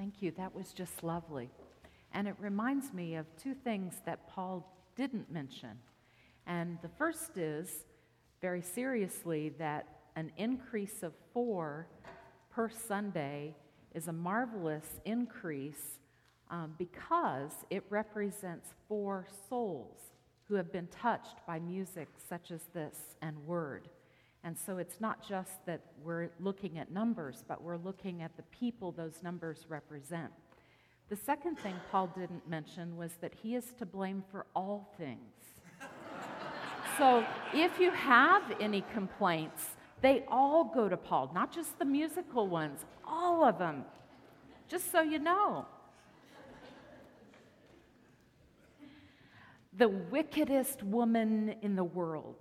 Thank you. That was just lovely. And it reminds me of two things that Paul didn't mention. And the first is, very seriously, that an increase of 4 per Sunday is a marvelous increase because it represents 4 souls who have been touched by music such as this and word. And so it's not just that we're looking at numbers, but we're looking at the people those numbers represent. The second thing Paul didn't mention was that he is to blame for all things. So if you have any complaints, they all go to Paul, not just the musical ones, all of them, just so you know. The wickedest woman in the world,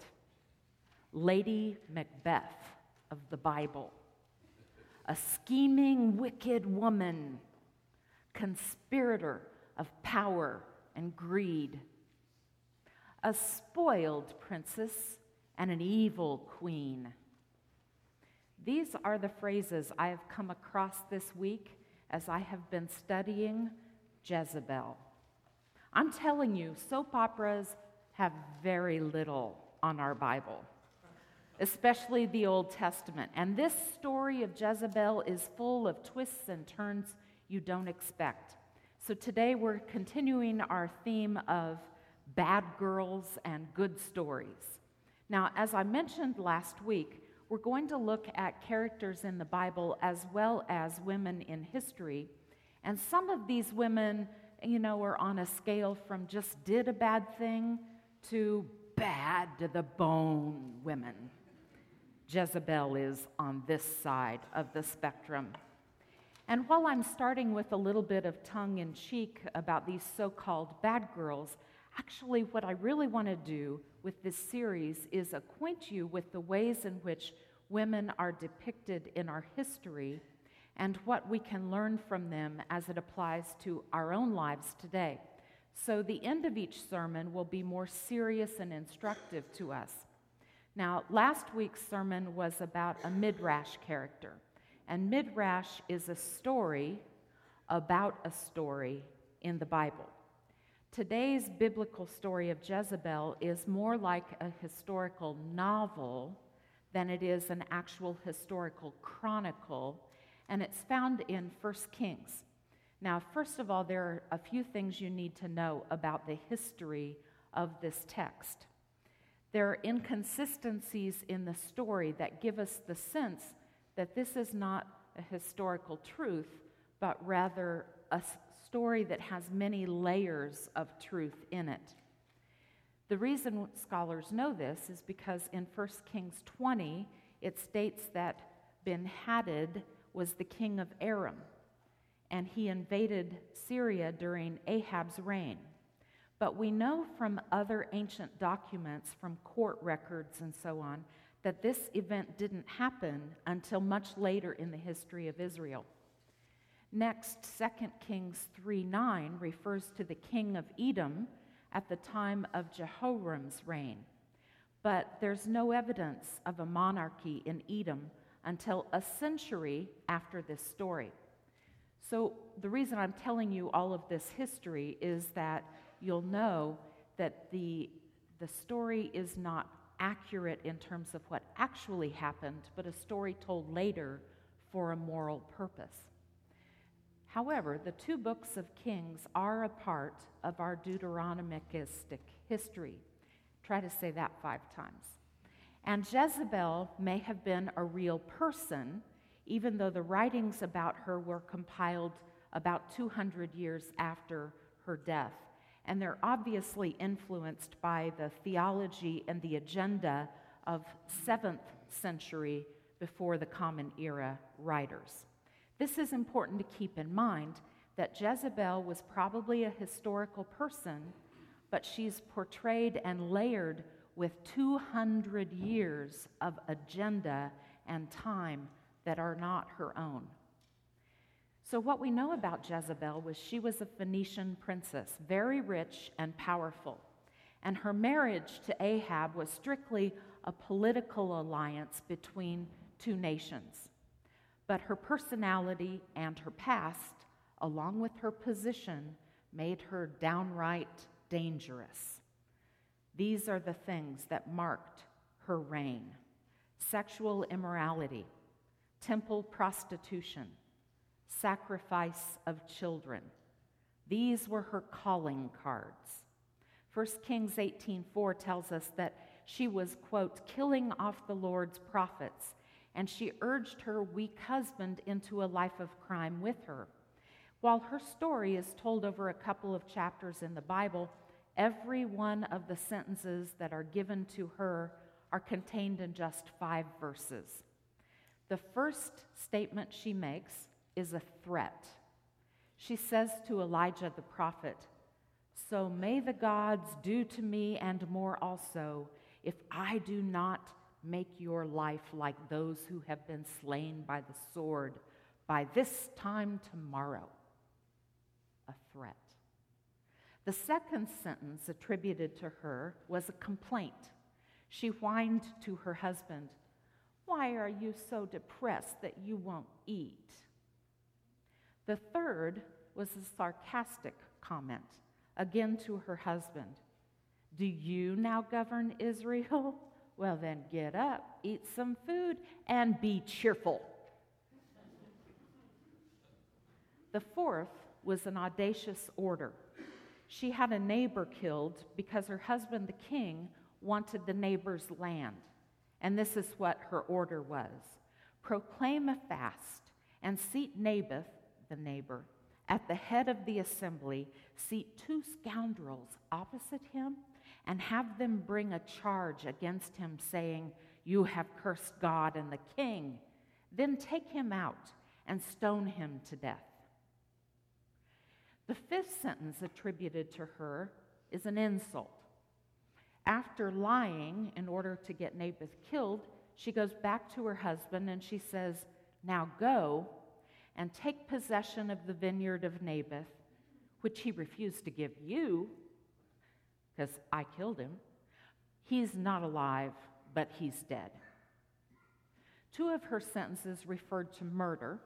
Lady Macbeth of the Bible, a scheming, wicked woman, conspirator of power and greed, a spoiled princess and an evil queen. These are the phrases I have come across this week as I have been studying Jezebel. I'm telling you, soap operas have very little on our Bible, especially the Old Testament. And this story of Jezebel is full of twists and turns you don't expect. So today we're continuing our theme of bad girls and good stories. Now, as I mentioned last week, we're going to look at characters in the Bible as well as women in history. And some of these women, are on a scale from just did a bad thing to bad to the bone women. Jezebel is on this side of the spectrum. And while I'm starting with a little bit of tongue-in-cheek about these so-called bad girls, actually what I really want to do with this series is acquaint you with the ways in which women are depicted in our history and what we can learn from them as it applies to our own lives today. So the end of each sermon will be more serious and instructive to us. Now, last week's sermon was about a Midrash character, and Midrash is a story about a story in the Bible. Today's biblical story of Jezebel is more like a historical novel than it is an actual historical chronicle, and it's found in 1 Kings. Now, first of all, there are a few things you need to know about the history of this text. There are inconsistencies in the story that give us the sense that this is not a historical truth, but rather a story that has many layers of truth in it. The reason scholars know this is because in 1 Kings 20, it states that Ben-Hadad was the king of Aram, and he invaded Syria during Ahab's reign. But we know from other ancient documents, from court records and so on, that this event didn't happen until much later in the history of Israel. Next, 2 Kings 3:9 refers to the king of Edom at the time of Jehoram's reign. But there's no evidence of a monarchy in Edom until a century after this story. So the reason I'm telling you all of this history is that you'll know that the story is not accurate in terms of what actually happened, but a story told later for a moral purpose. However, the 2 books of Kings are a part of our Deuteronomistic history. Try to say that 5 times. And Jezebel may have been a real person, even though the writings about her were compiled about 200 years after her death. And they're obviously influenced by the theology and the agenda of 7th century before the Common Era writers. This is important to keep in mind, that Jezebel was probably a historical person, but she's portrayed and layered with 200 years of agenda and time that are not her own. So what we know about Jezebel was she was a Phoenician princess, very rich and powerful. And her marriage to Ahab was strictly a political alliance between 2 nations. But her personality and her past along with her position, made her downright dangerous. These are the things that marked her reign: sexual immorality, temple prostitution, sacrifice of children. These were her calling cards. 1 Kings 18:4 tells us that she was, quote, killing off the Lord's prophets, and she urged her weak husband into a life of crime with her. While her story is told over a couple of chapters in the Bible, every one of the sentences that are given to her are contained in just 5 verses. The first statement she makes is a threat. She says to Elijah the prophet, "So may the gods do to me and more also, if I do not make your life like those who have been slain by the sword by this time tomorrow." A threat. The second sentence attributed to her was a complaint. She whined to her husband, "Why are you so depressed that you won't eat?" The third was a sarcastic comment, again to her husband. "Do you now govern Israel? Well, then get up, eat some food, and be cheerful." The fourth was an audacious order. She had a neighbor killed because her husband, the king, wanted the neighbor's land. And this is what her order was: proclaim a fast and seat Naboth, the neighbor, at the head of the assembly. Seat 2 scoundrels opposite him and have them bring a charge against him, saying, "You have cursed God and the king." Then take him out and stone him to death. The fifth sentence attributed to her is an insult. After lying in order to get Naboth killed, she goes back to her husband and she says, "Now go and take possession of the vineyard of Naboth, which he refused to give you, because I killed him. He's not alive, but he's dead." 2 of her sentences referred to murder.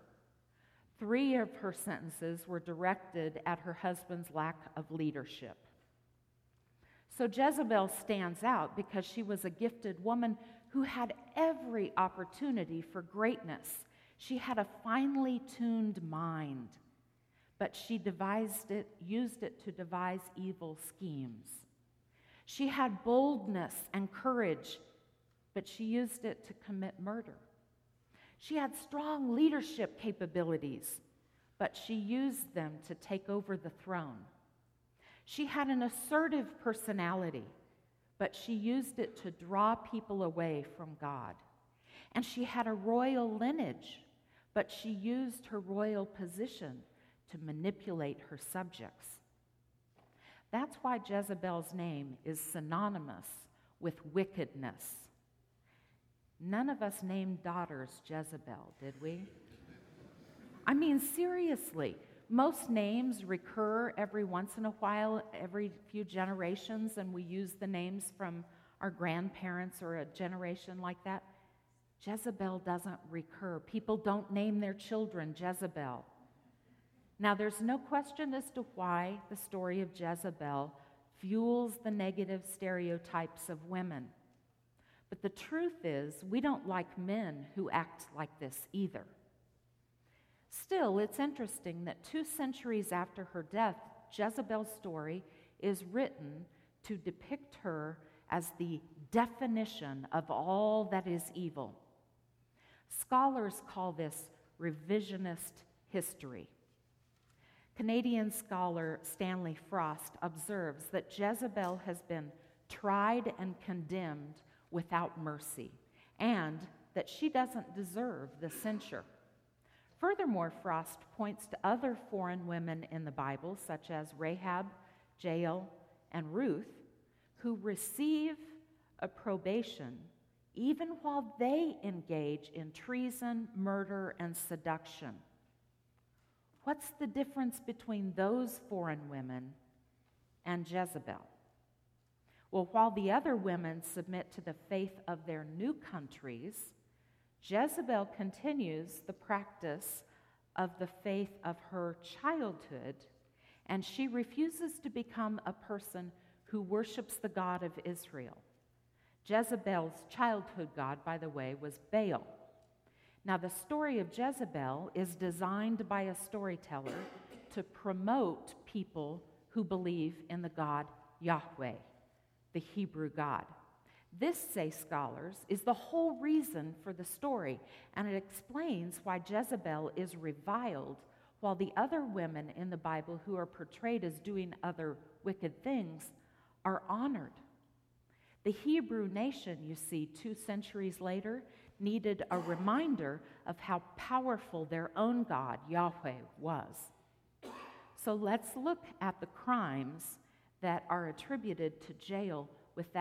3 of her sentences were directed at her husband's lack of leadership. So Jezebel stands out because she was a gifted woman who had every opportunity for greatness. She had a finely tuned mind, but she used it to devise evil schemes. She had boldness and courage, but she used it to commit murder. She had strong leadership capabilities, but she used them to take over the throne. She had an assertive personality, but she used it to draw people away from God. And she had a royal lineage, but she used her royal position to manipulate her subjects. That's why Jezebel's name is synonymous with wickedness. None of us named daughters Jezebel, did we? I mean, seriously, most names recur every once in a while, every few generations, and we use the names from our grandparents or a generation like that. Jezebel doesn't recur. People don't name their children Jezebel. Now, there's no question as to why the story of Jezebel fuels the negative stereotypes of women. But the truth is, we don't like men who act like this either. Still, it's interesting that 2 centuries after her death, Jezebel's story is written to depict her as the definition of all that is evil. Scholars call this revisionist history. Canadian scholar Stanley Frost observes that Jezebel has been tried and condemned without mercy, and that she doesn't deserve the censure. Furthermore, Frost points to other foreign women in the Bible, such as Rahab, Jael, and Ruth, who receive approbation even while they engage in treason, murder, and seduction. What's the difference between those foreign women and Jezebel? Well, while the other women submit to the faith of their new countries, Jezebel continues the practice of the faith of her childhood, and she refuses to become a person who worships the God of Israel. Jezebel's childhood god, by the way, was Baal. Now, the story of Jezebel is designed by a storyteller to promote people who believe in the God Yahweh, the Hebrew God. This, say scholars, is the whole reason for the story, and it explains why Jezebel is reviled while the other women in the Bible who are portrayed as doing other wicked things are honored. The Hebrew nation, you see, 2 centuries later, needed a reminder of how powerful their own God, Yahweh, was. So let's look at the crimes that are attributed to Jezebel with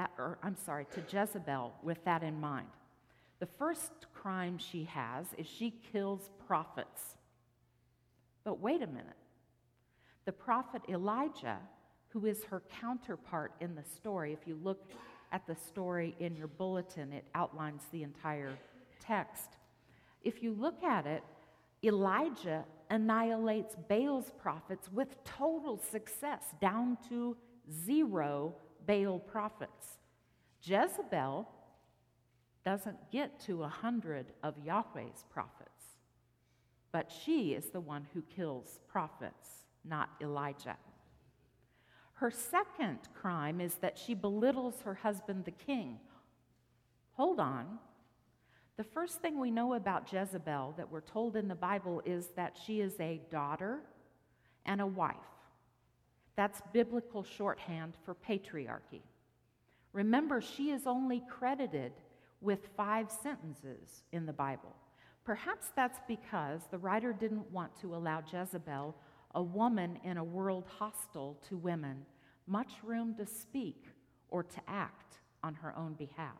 that in mind. The first crime she has is she kills prophets. But wait a minute. The prophet Elijah, who is her counterpart in the story, if you look at the story in your bulletin, it outlines the entire text. If you look at it, Elijah annihilates Baal's prophets with total success, down to 0 Baal prophets. Jezebel doesn't get to 100 of Yahweh's prophets, but she is the one who kills prophets, not Elijah. Her second crime is that she belittles her husband, the king. Hold on. The first thing we know about Jezebel that we're told in the Bible is that she is a daughter and a wife. That's biblical shorthand for patriarchy. Remember, she is only credited with 5 sentences in the Bible. Perhaps that's because the writer didn't want to allow Jezebel, a woman in a world hostile to women, much room to speak or to act on her own behalf.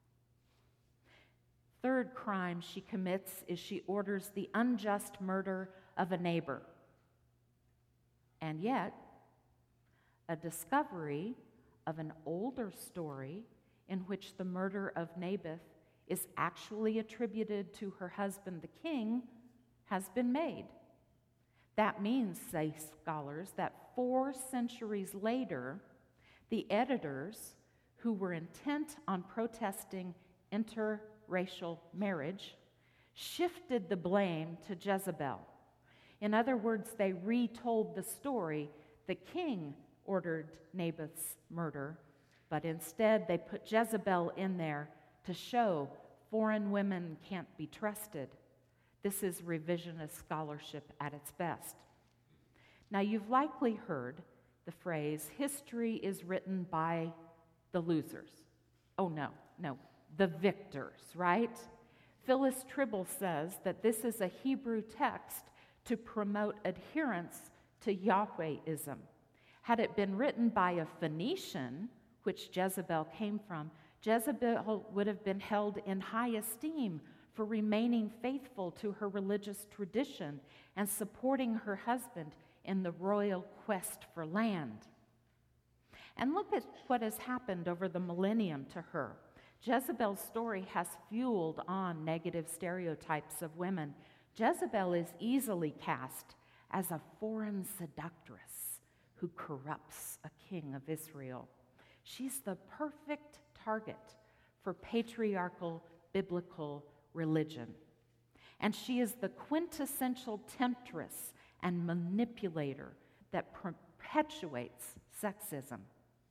Third crime she commits is she orders the unjust murder of a neighbor. And yet, a discovery of an older story in which the murder of Naboth is actually attributed to her husband, the king, has been made. That means, say scholars, that 4 centuries later, the editors who were intent on protesting interracial marriage shifted the blame to Jezebel. In other words, they retold the story. The king ordered Naboth's murder, but instead they put Jezebel in there to show foreign women can't be trusted. This is revisionist scholarship at its best. Now, you've likely heard the phrase, history is written by the losers. Oh, no, the victors, right? Phyllis Tribble says that this is a Hebrew text to promote adherence to Yahwehism. Had it been written by a Phoenician, which Jezebel came from, Jezebel would have been held in high esteem for remaining faithful to her religious tradition and supporting her husband in the royal quest for land. And look at what has happened over the millennium to her. Jezebel's story has fueled on negative stereotypes of women. Jezebel is easily cast as a foreign seductress who corrupts a king of Israel. She's the perfect target for patriarchal biblical religion. And she is the quintessential temptress and manipulator that perpetuates sexism.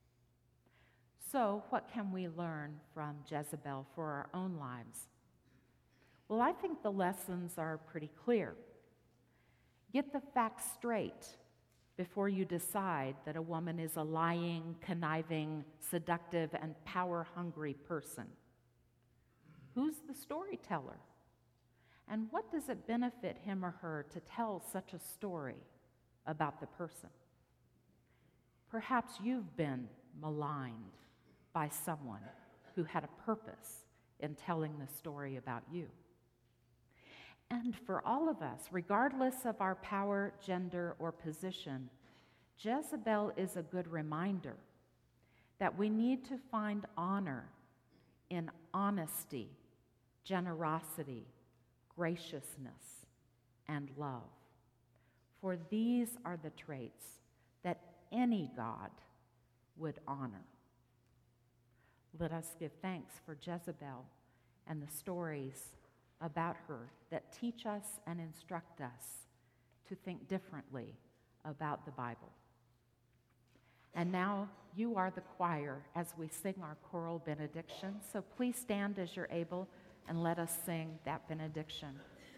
So, what can we learn from Jezebel for our own lives? Well, I think the lessons are pretty clear. Get the facts straight before you decide that a woman is a lying, conniving, seductive, and power-hungry person. Who's the storyteller? And what does it benefit him or her to tell such a story about the person? Perhaps you've been maligned by someone who had a purpose in telling the story about you. And for all of us, regardless of our power, gender, or position, Jezebel is a good reminder that we need to find honor in honesty, generosity, graciousness, and love. For these are the traits that any God would honor. Let us give thanks for Jezebel and the stories about her that teach us and instruct us to think differently about the Bible. And now you are the choir as we sing our choral benediction. So please stand as you're able and let us sing that benediction.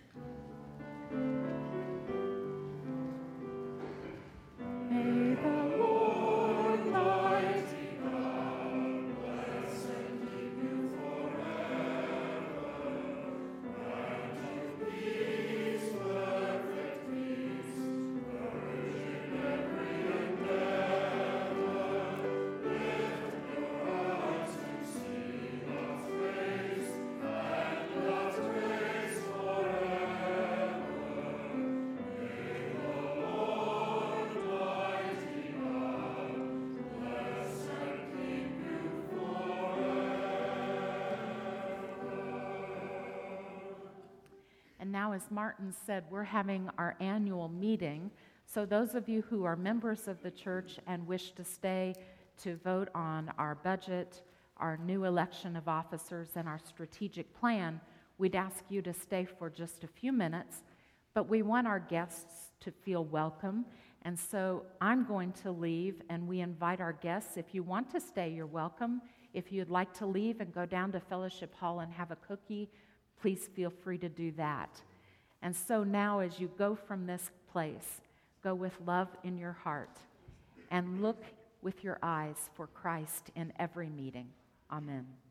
May the Lord mighty God bless and keep you forever. Grant you peace, perfect peace, courage in every endeavor. Lift your eyes to see God's grace and God's grace forever. May the Lord mighty God bless and keep you forever. And now, as Martin said, we're having our annual meeting. So those of you who are members of the church and wish to stay to vote on our budget, our new election of officers, and our strategic plan, we'd ask you to stay for just a few minutes. But we want our guests to feel welcome. And so I'm going to leave, and we invite our guests. If you want to stay, you're welcome. If you'd like to leave and go down to Fellowship Hall and have a cookie, please feel free to do that. And so now, as you go from this place, go with love in your heart and look with your eyes for Christ in every meeting. Amen.